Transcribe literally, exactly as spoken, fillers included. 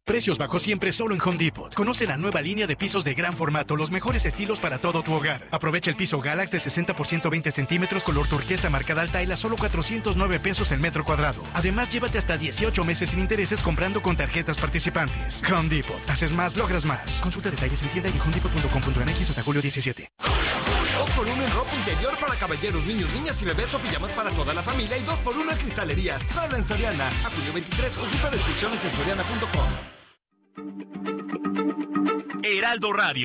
Precios bajos siempre solo en Home Depot. Conoce la nueva línea de pisos de gran formato, los mejores estilos para todo tu hogar. Aprovecha el piso Galax de sesenta por ciento veinte centímetros color turquesa marca Daltail a solo cuatrocientos nueve pesos el metro cuadrado. Además, llévate hasta dieciocho meses sin intereses comprando con tarjetas participantes. Home Depot. Haces más, logras más. Consulta detalles en tienda y home depot punto com punto m x hasta julio diecisiete. dos por uno en ropa interior para caballeros, niños, niñas y bebés o pijamas para toda la familia y dos por uno en cristalería. Solo en Soriana. A julio veintitrés. Consulta restricciones en soriana punto com. Heraldo Radio.